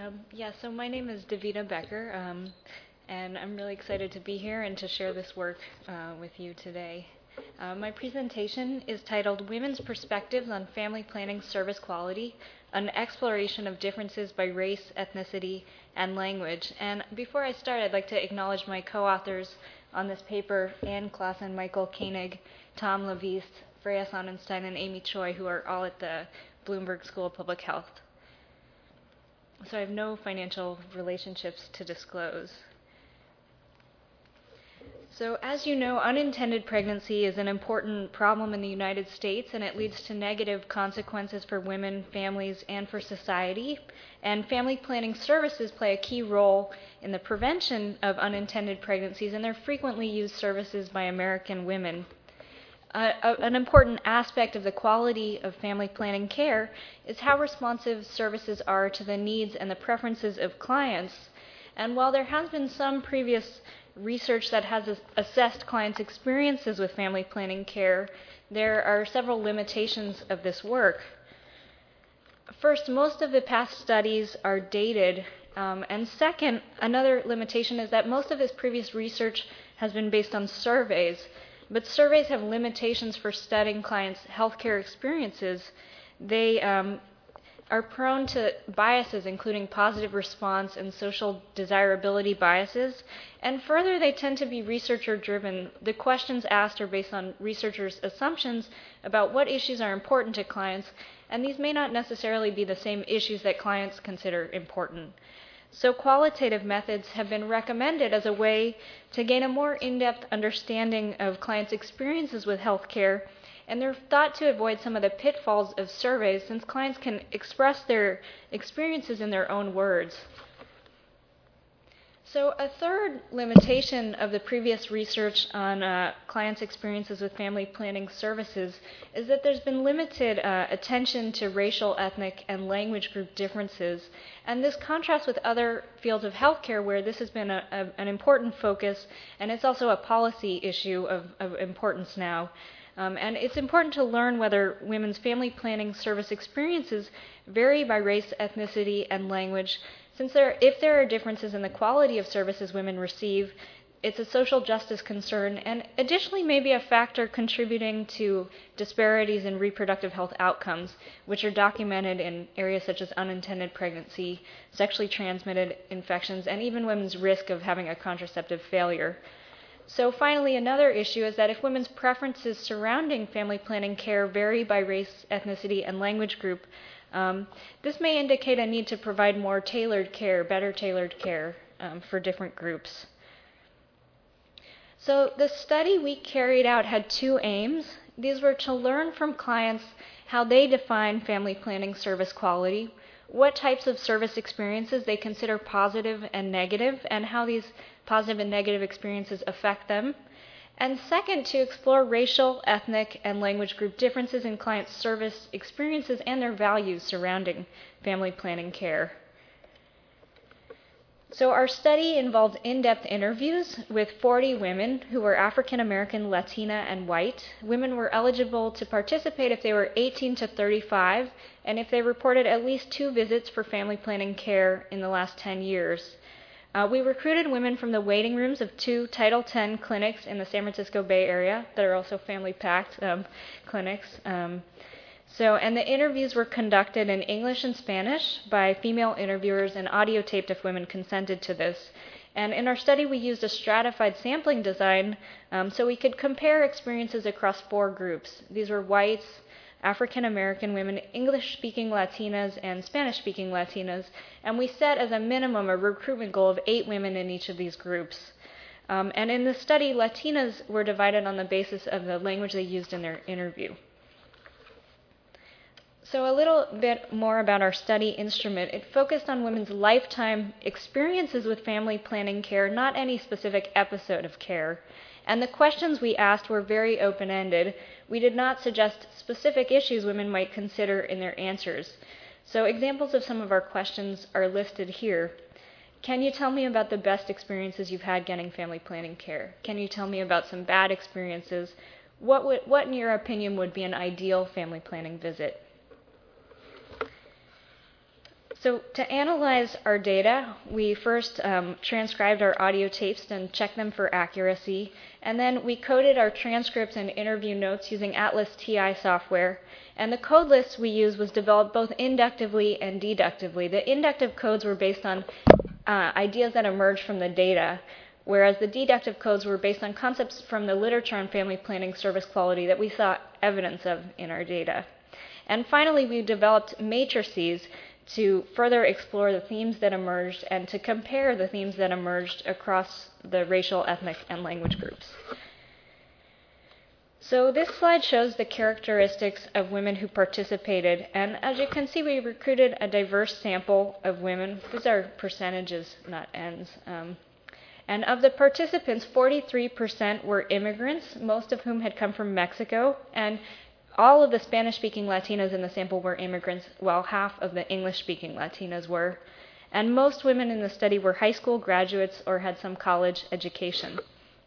So my name is Davina Becker, and I'm really excited to be here and to share this work with you today. My presentation is titled Women's Perspectives on Family Planning Service Quality, an exploration of differences by race, ethnicity, and language. And before I start, I'd like to acknowledge my co-authors on this paper, Ann Klassen, Michael Koenig, Tom Laviste, Freya Sonnenstein, and Amy Choi, who are all at the Bloomberg School of Public Health. So I have no financial relationships to disclose. So as you know, unintended pregnancy is an important problem in the United States, and it leads to negative consequences for women, families, and for society. And family planning services play a key role in the prevention of unintended pregnancies, and they're frequently used services by American women. An important aspect of the quality of family planning care is how responsive services are to the needs and the preferences of clients. And while there has been some previous research that has assessed clients' experiences with family planning care, there are several limitations of this work. First, most of the past studies are dated. And second, another limitation is that most of this previous research has been based on surveys. But surveys have limitations for studying clients' healthcare experiences. They are prone to biases, including positive response and social desirability biases. And further, they tend to be researcher-driven. The questions asked are based on researchers' assumptions about what issues are important to clients, and these may not necessarily be the same issues that clients consider important. So qualitative methods have been recommended as a way to gain a more in-depth understanding of clients' experiences with healthcare, and they're thought to avoid some of the pitfalls of surveys since clients can express their experiences in their own words. So a third limitation of the previous research on clients' experiences with family planning services is that there's been limited attention to racial, ethnic, and language group differences. And this contrasts with other fields of healthcare where this has been an important focus, and it's also a policy issue of importance now. And it's important to learn whether women's family planning service experiences vary by race, ethnicity, and language, since if there are differences in the quality of services women receive, it's a social justice concern, and additionally may be a factor contributing to disparities in reproductive health outcomes, which are documented in areas such as unintended pregnancy, sexually transmitted infections, and even women's risk of having a contraceptive failure. So finally, another issue is that if women's preferences surrounding family planning care vary by race, ethnicity, and language group, this may indicate a need to provide more tailored care, better tailored care for different groups. So the study we carried out had two aims. These were to learn from clients how they define family planning service quality, what types of service experiences they consider positive and negative, and how these positive and negative experiences affect them. And second, to explore racial, ethnic, and language group differences in clients' service experiences and their values surrounding family planning care. So our study involved in-depth interviews with 40 women who were African American, Latina, and white. Women were eligible to participate if they were 18 to 35 and if they reported at least 2 visits for family planning care in the last 10 years. We recruited women from the waiting rooms of 2 Title X clinics in the San Francisco Bay Area that are also family-packed clinics. And the interviews were conducted in English and Spanish by female interviewers and audio taped if women consented to this. And in our study, we used a stratified sampling design so we could compare experiences across 4 groups. These were whites, African American women, English-speaking Latinas, and Spanish-speaking Latinas, and we set as a minimum a recruitment goal of 8 women in each of these groups. And in the study, Latinas were divided on the basis of the language they used in their interview. So a little bit more about our study instrument. It focused on women's lifetime experiences with family planning care, not any specific episode of care. And the questions we asked were very open-ended. We did not suggest specific issues women might consider in their answers. So examples of some of our questions are listed here. Can you tell me about the best experiences you've had getting family planning care? Can you tell me about some bad experiences? What in your opinion would be an ideal family planning visit? So to analyze our data, we first transcribed our audio tapes and checked them for accuracy, and then we coded our transcripts and interview notes using Atlas TI software. And the code list we used was developed both inductively and deductively. The inductive codes were based on ideas that emerged from the data, whereas the deductive codes were based on concepts from the literature on family planning service quality that we saw evidence of in our data. And finally, we developed matrices to further explore the themes that emerged and to compare the themes that emerged across the racial, ethnic, and language groups. So this slide shows the characteristics of women who participated, and as you can see, we recruited a diverse sample of women. These are percentages, not ends. And of the participants, 43% were immigrants, most of whom had come from Mexico, and all of the Spanish-speaking Latinas in the sample were immigrants, while half of the English-speaking Latinas were. And most women in the study were high school graduates or had some college education.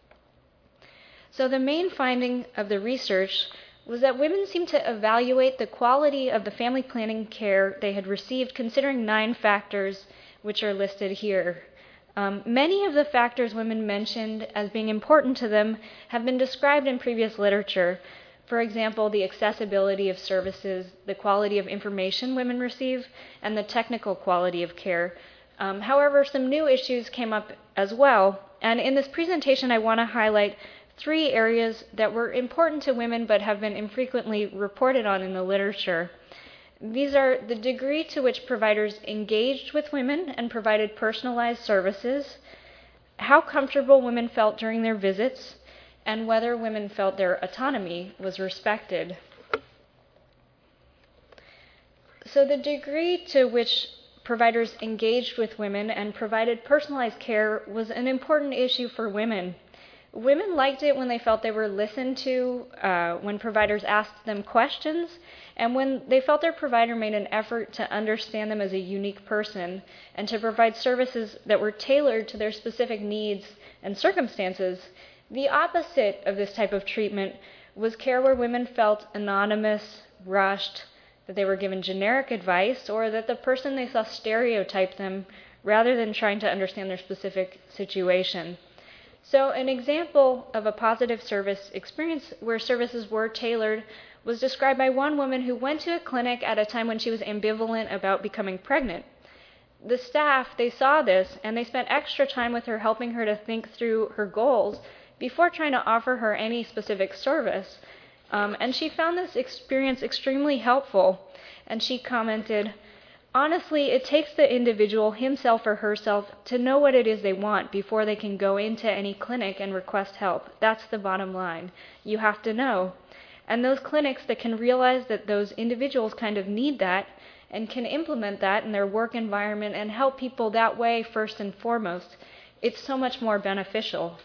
So the main finding of the research was that women seemed to evaluate the quality of the family planning care they had received considering 9 factors, which are listed here. Many of the factors women mentioned as being important to them have been described in previous literature. For example, the accessibility of services, the quality of information women receive, and the technical quality of care. However, some new issues came up as well, and in this presentation I want to highlight 3 areas that were important to women but have been infrequently reported on in the literature. These are the degree to which providers engaged with women and provided personalized services, how comfortable women felt during their visits, and whether women felt their autonomy was respected. So the degree to which providers engaged with women and provided personalized care was an important issue for women. Women liked it when they felt they were listened to, when providers asked them questions, and when they felt their provider made an effort to understand them as a unique person and to provide services that were tailored to their specific needs and circumstances. The opposite of this type of treatment was care where women felt anonymous, rushed, that they were given generic advice, or that the person they saw stereotyped them rather than trying to understand their specific situation. So an example of a positive service experience where services were tailored was described by one woman who went to a clinic at a time when she was ambivalent about becoming pregnant. The staff, they saw this, and they spent extra time with her helping her to think through her goals before trying to offer her any specific service. And she found this experience extremely helpful. And she commented, "Honestly, it takes the individual, himself or herself, to know what it is they want before they can go into any clinic and request help. That's the bottom line. You have to know. And those clinics that can realize that those individuals kind of need that and can implement that in their work environment and help people that way first and foremost, it's so much more beneficial."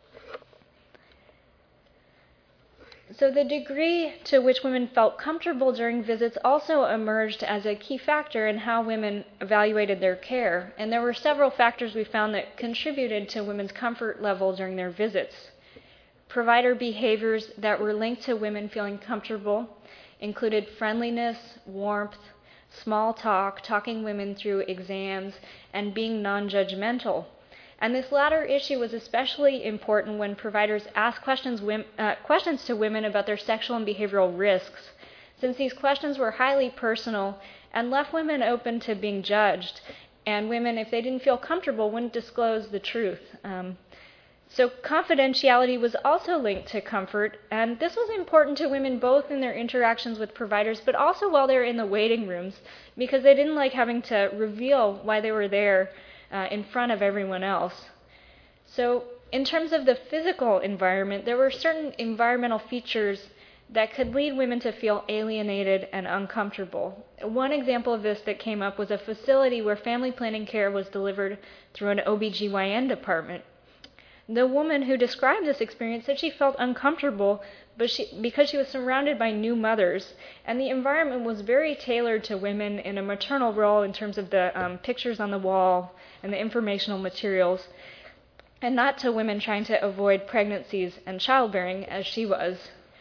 So the degree to which women felt comfortable during visits also emerged as a key factor in how women evaluated their care. And there were several factors we found that contributed to women's comfort level during their visits. Provider behaviors that were linked to women feeling comfortable included friendliness, warmth, small talk, talking women through exams, and being non-judgmental. And this latter issue was especially important when providers asked questions to women about their sexual and behavioral risks, since these questions were highly personal and left women open to being judged, and women, if they didn't feel comfortable, wouldn't disclose the truth. So confidentiality was also linked to comfort, and this was important to women both in their interactions with providers, but also while they were in the waiting rooms, because they didn't like having to reveal why they were there in front of everyone else. So in terms of the physical environment, there were certain environmental features that could lead women to feel alienated and uncomfortable. One example of this that came up was a facility where family planning care was delivered through an OBGYN department. The woman who described this experience said she felt uncomfortable because she was surrounded by new mothers, and the environment was very tailored to women in a maternal role in terms of the pictures on the wall and the informational materials, and not to women trying to avoid pregnancies and childbearing as she was.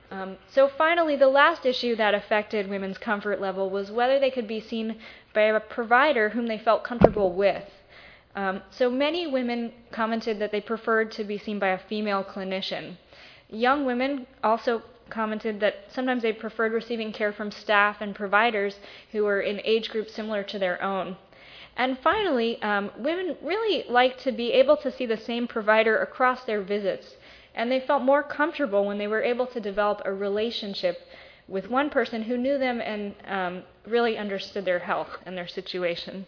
So finally, the last issue that affected women's comfort level was whether they could be seen by a provider whom they felt comfortable with. So many women commented that they preferred to be seen by a female clinician. Young women also commented that sometimes they preferred receiving care from staff and providers who were in age groups similar to their own. And finally, women really liked to be able to see the same provider across their visits, and they felt more comfortable when they were able to develop a relationship with one person who knew them and really understood their health and their situation.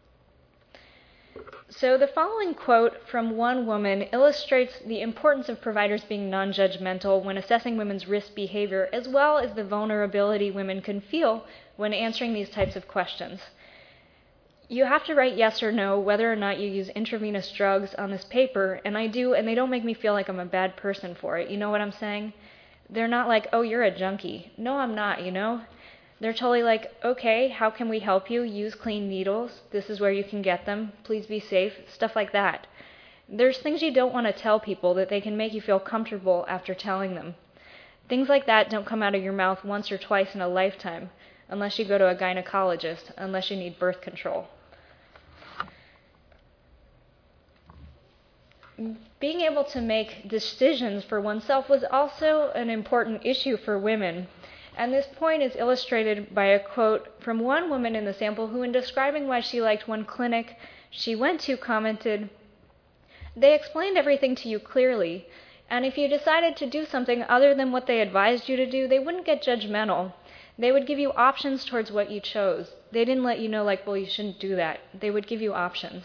So the following quote from one woman illustrates the importance of providers being non-judgmental when assessing women's risk behavior, as well as the vulnerability women can feel when answering these types of questions. You have to write yes or no whether or not you use intravenous drugs on this paper, and I do, and they don't make me feel like I'm a bad person for it. You know what I'm saying? They're not like, oh, you're a junkie. No, I'm not, you know? They're totally like, okay, how can we help you? Use clean needles. This is where you can get them. Please be safe. Stuff like that. There's things you don't want to tell people that they can make you feel comfortable after telling them. Things like that don't come out of your mouth once or twice in a lifetime, unless you go to a gynecologist, unless you need birth control. Being able to make decisions for oneself was also an important issue for women. And this point is illustrated by a quote from one woman in the sample who, in describing why she liked one clinic she went to, commented, "They explained everything to you clearly, and if you decided to do something other than what they advised you to do, they wouldn't get judgmental. They would give you options towards what you chose. They didn't let you know, like, well, you shouldn't do that. They would give you options."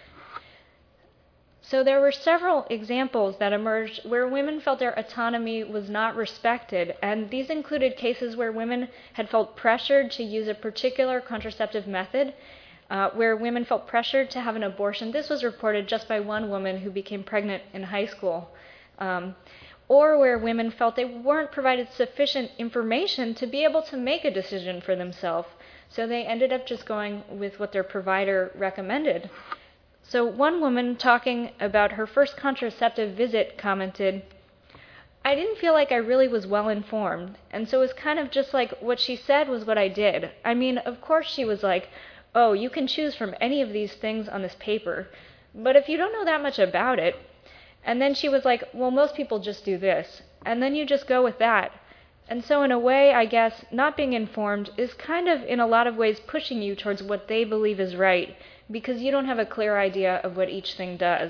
So there were several examples that emerged where women felt their autonomy was not respected, and these included cases where women had felt pressured to use a particular contraceptive method, where women felt pressured to have an abortion. This was reported just by one woman who became pregnant in high school. Or where women felt they weren't provided sufficient information to be able to make a decision for themselves, so they ended up just going with what their provider recommended. So one woman talking about her first contraceptive visit commented, "I didn't feel like I really was well informed, and so it was kind of just like what she said was what I did. I mean, of course she was like, oh, you can choose from any of these things on this paper, but if you don't know that much about it," and then she was like, well, most people just do this, and then you just go with that. And so in a way, I guess, not being informed is kind of in a lot of ways pushing you towards what they believe is right, because you don't have a clear idea of what each thing does.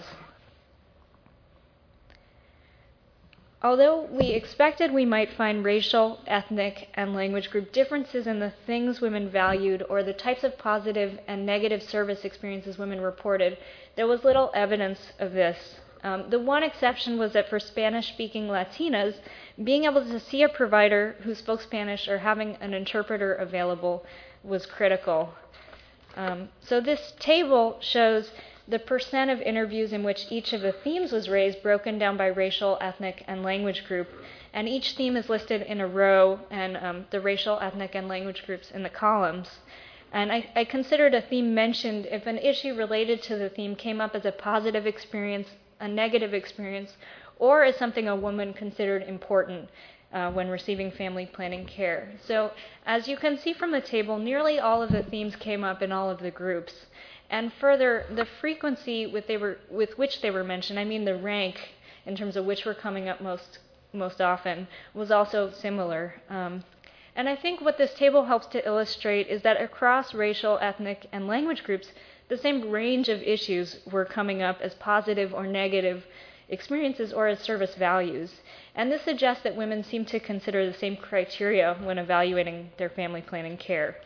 Although we expected we might find racial, ethnic, and language group differences in the things women valued or the types of positive and negative service experiences women reported, there was little evidence of this. The one exception was that for Spanish-speaking Latinas, being able to see a provider who spoke Spanish or having an interpreter available was critical. So this table shows the percent of interviews in which each of the themes was raised, broken down by racial, ethnic, and language group. And each theme is listed in a row, and the racial, ethnic, and language groups in the columns. And I considered a theme mentioned if an issue related to the theme came up as a positive experience, a negative experience, or as something a woman considered important when receiving family planning care. So as you can see from the table, nearly all of the themes came up in all of the groups. And further, the frequency with which they were mentioned, I mean the rank in terms of which were coming up most often, was also similar. And I think what this table helps to illustrate is that across racial, ethnic, and language groups, the same range of issues were coming up as positive or negative experiences or as service values. And this suggests that women seem to consider the same criteria when evaluating their family planning care.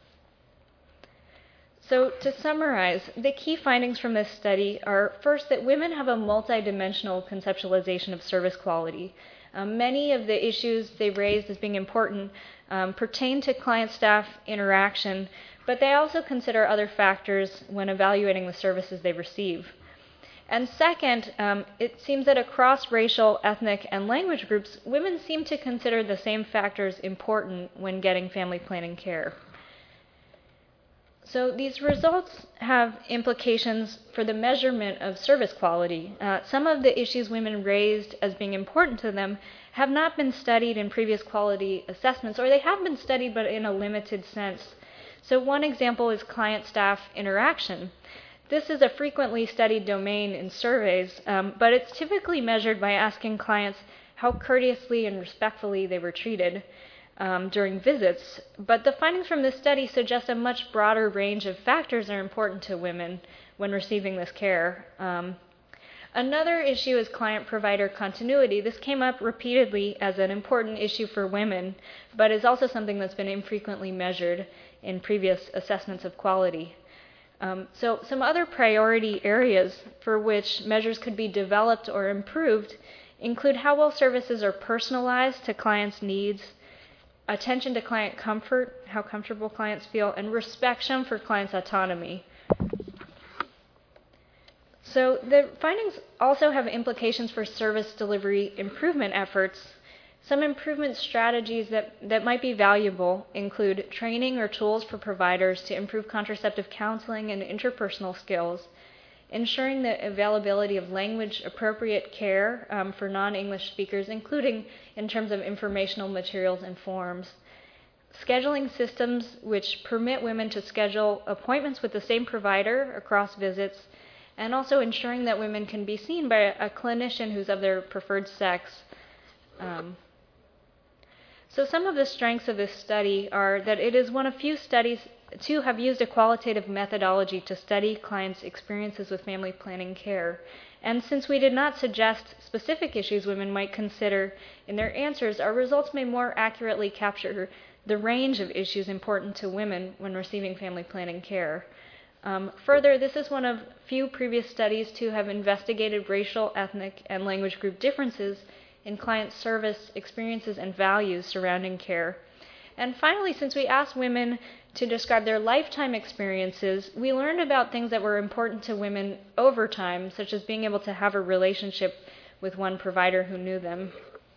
So to summarize, the key findings from this study are, first, that women have a multidimensional conceptualization of service quality. Many of the issues they raised as being important pertain to client-staff interaction, but they also consider other factors when evaluating the services they receive. And second, it seems that across racial, ethnic, and language groups, women seem to consider the same factors important when getting family planning care. So these results have implications for the measurement of service quality. Some of the issues women raised as being important to them have not been studied in previous quality assessments, or they have been studied but in a limited sense. So one example is client-staff interaction. This is a frequently studied domain in surveys, but it's typically measured by asking clients how courteously and respectfully they were treated during visits. But the findings from this study suggest a much broader range of factors are important to women when receiving this care. Another issue is client-provider continuity. This came up repeatedly as an important issue for women, but is also something that's been infrequently measured in previous assessments of quality. So some other priority areas for which measures could be developed or improved include how well services are personalized to clients' needs, attention to client comfort, how comfortable clients feel, and respect shown for clients' autonomy. So the findings also have implications for service delivery improvement efforts. Some improvement strategies that might be valuable include training or tools for providers to improve contraceptive counseling and interpersonal skills, ensuring the availability of language-appropriate care for non-English speakers, including in terms of informational materials and forms, scheduling systems which permit women to schedule appointments with the same provider across visits, and also ensuring that women can be seen by a clinician who's of their preferred sex. So some of the strengths of this study are that it is one of few studies to have used a qualitative methodology to study clients' experiences with family planning care. And since we did not suggest specific issues women might consider in their answers, our results may more accurately capture the range of issues important to women when receiving family planning care. Further, this is one of few previous studies to have investigated racial, ethnic, and language group differences in client service experiences and values surrounding care. And finally, since we asked women to describe their lifetime experiences, we learned about things that were important to women over time, such as being able to have a relationship with one provider who knew them.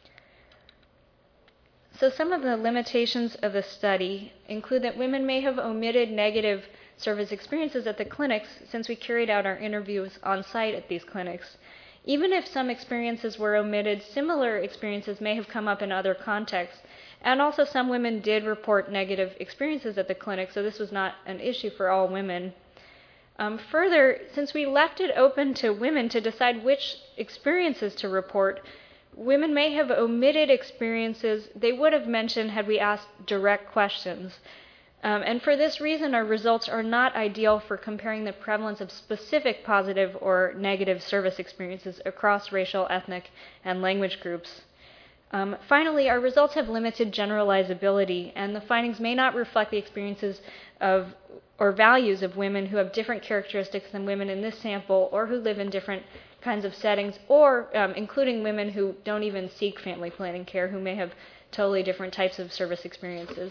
So some of the limitations of the study include that women may have omitted negative service experiences at the clinics since we carried out our interviews on site at these clinics. Even if some experiences were omitted, similar experiences may have come up in other contexts. And also some women did report negative experiences at the clinic, so this was not an issue for all women. Further, since we left it open to women to decide which experiences to report, women may have omitted experiences they would have mentioned had we asked direct questions. And for this reason, our results are not ideal for comparing the prevalence of specific positive or negative service experiences across racial, ethnic, and language groups. Finally, our results have limited generalizability, and the findings may not reflect the experiences of or values of women who have different characteristics than women in this sample, or who live in different kinds of settings, or including women who don't even seek family planning care, who may have totally different types of service experiences.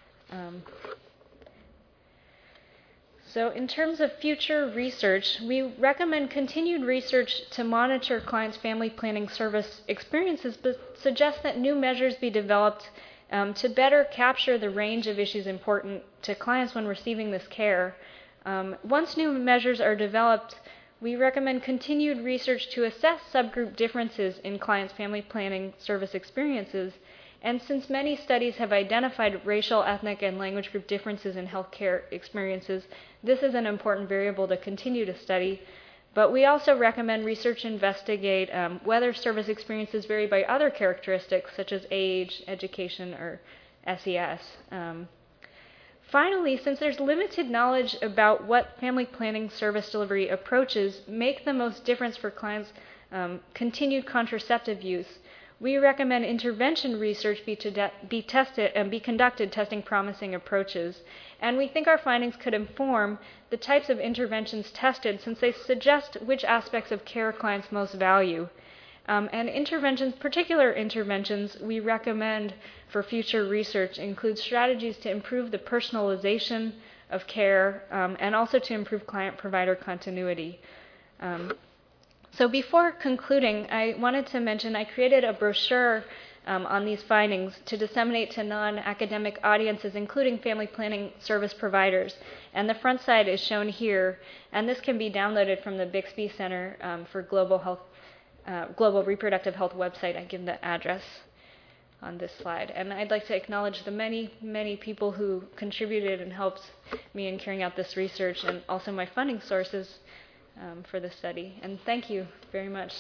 So in terms of future research, we recommend continued research to monitor clients' family planning service experiences, but suggest that new measures be developed to better capture the range of issues important to clients when receiving this care. Once new measures are developed, we recommend continued research to assess subgroup differences in clients' family planning service experiences. And since many studies have identified racial, ethnic, and language group differences in healthcare experiences, this is an important variable to continue to study. But we also recommend research investigate whether service experiences vary by other characteristics, such as age, education, or SES. Finally, since there's limited knowledge about what family planning service delivery approaches make the most difference for clients' continued contraceptive use, we recommend intervention research be tested and be conducted testing promising approaches. And we think our findings could inform the types of interventions tested, since they suggest which aspects of care clients most value. And interventions, particular interventions we recommend for future research include strategies to improve the personalization of care and also to improve client-provider continuity. So before concluding, I wanted to mention I created a brochure on these findings to disseminate to non-academic audiences, including family planning service providers. And the front side is shown here, and this can be downloaded from the Bixby Center for Global Reproductive Health website. I give the address on this slide. And I'd like to acknowledge the many, many people who contributed and helped me in carrying out this research, and also my funding sources for the study. And thank you very much.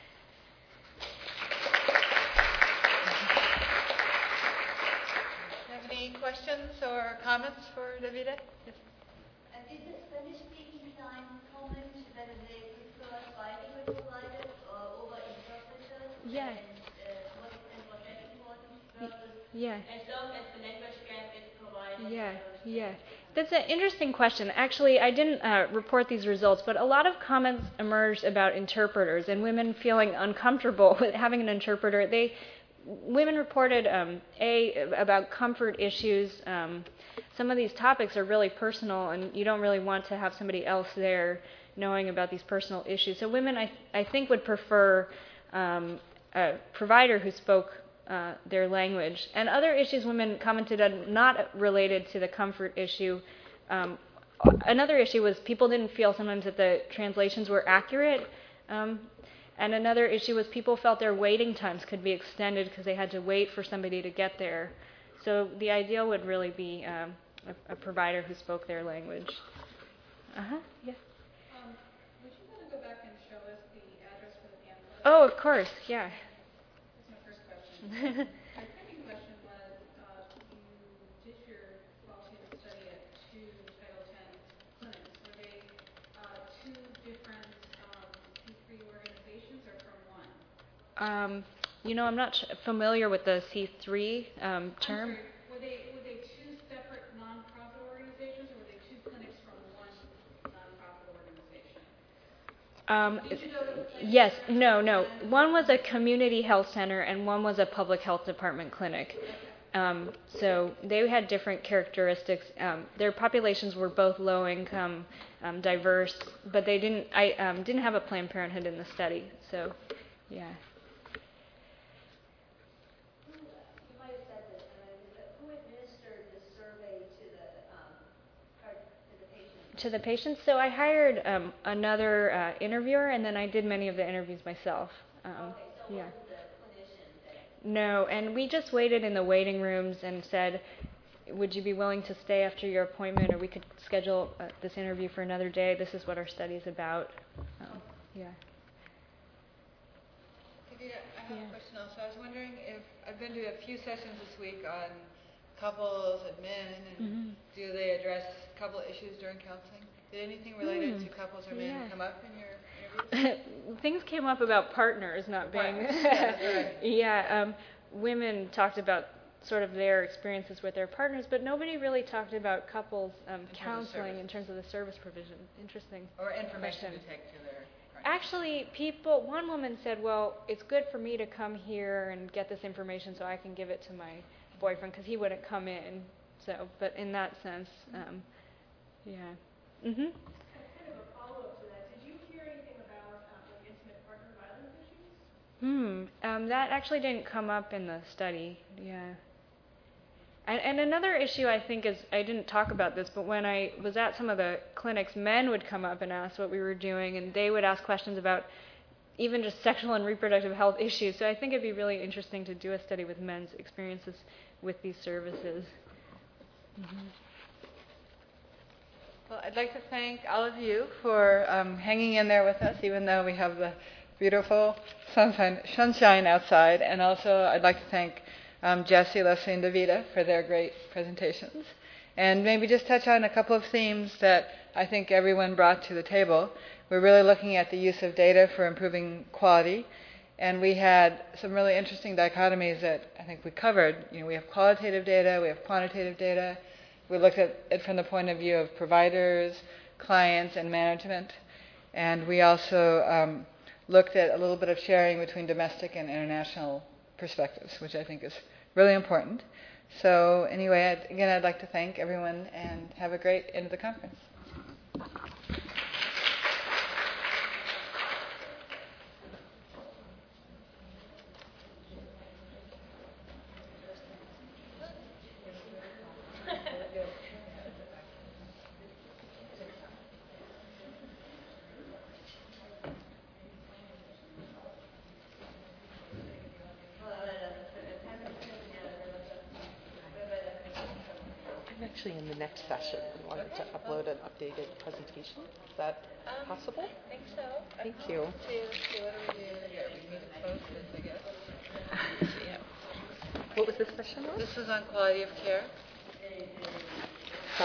Any questions or comments for Davide? Yes. Did the Spanish-speaking line comment whether they prefer bilingual providers over interpreters? Yeah. And was that important versus Yeah. as long as the language gap is provided? Yeah. That's an interesting question. Actually, I didn't report these results, but a lot of comments emerged about interpreters and women feeling uncomfortable with having an interpreter. Women reported about comfort issues. Some of these topics are really personal, and you don't really want to have somebody else there knowing about these personal issues. So women, I think, would prefer a provider who spoke their language. And other issues women commented on not related to the comfort issue. Another issue was people didn't feel sometimes that the translations were accurate. And another issue was people felt their waiting times could be extended because they had to wait for somebody to get there. So the ideal would really be a provider who spoke their language. Yeah. Would you want to go back and show us the address for the pamphlet? Oh, of course, yeah. That's my first question. My second question was, you did your qualitative study at 2 Title X clinics. Were they two different C3 organizations or from one? I'm not familiar with the C3 term. Sorry, were they two separate nonprofit organizations, or were they two clinics from one nonprofit organization? Did you know that Yes, no. One was a community health center and one was a public health department clinic. So they had different characteristics. Their populations were both low income, diverse, but they didn't have a Planned Parenthood in the study. So, yeah. You might have said this, who administered the survey to the patients? To the patients. So I hired another interviewer, and then I did many of the interviews myself. So Yeah. wasn't the clinician that? No, and we just waited in the waiting rooms and said, would you be willing to stay after your appointment, or we could schedule this interview for another day. This is what our study is about. Yeah. I have a question also. I was wondering if I've been to a few sessions this week on couples and men, and do they address couple issues during counseling? Did anything related to couples or men come up in your interviews? Things came up about partners not being. Right. Yeah, women talked about sort of their experiences with their partners, but nobody really talked about couples counseling in terms of the service provision. Interesting. Or information question. to take to their partners. Actually, one woman said, well, it's good for me to come here and get this information so I can give it to my boyfriend because he wouldn't come in. So, but in that sense, yeah. Kind of a follow-up to that. Did you hear anything about intimate partner violence issues? That actually didn't come up in the study. Yeah. And another issue I think is, I didn't talk about this, but when I was at some of the clinics, men would come up and ask what we were doing, and they would ask questions about even just sexual and reproductive health issues. So I think it'd be really interesting to do a study with men's experiences with these services. Well, I'd like to thank all of you for hanging in there with us, even though we have the beautiful sunshine outside. And also, I'd like to thank Jesse, Leslie, and Davida for their great presentations. And maybe just touch on a couple of themes that I think everyone brought to the table. We're really looking at the use of data for improving quality. And we had some really interesting dichotomies that I think we covered. We have qualitative data, we have quantitative data. We looked at it from the point of view of providers, clients, and management. And we also looked at a little bit of sharing between domestic and international perspectives, which I think is really important. So anyway, again, I'd like to thank everyone and have a great end of the conference. actually in the next session and wanted to upload an updated presentation. Is that possible? I think so. Thank you. See what do we do here? We need to post this, I guess. What was this session on? This was on quality of care.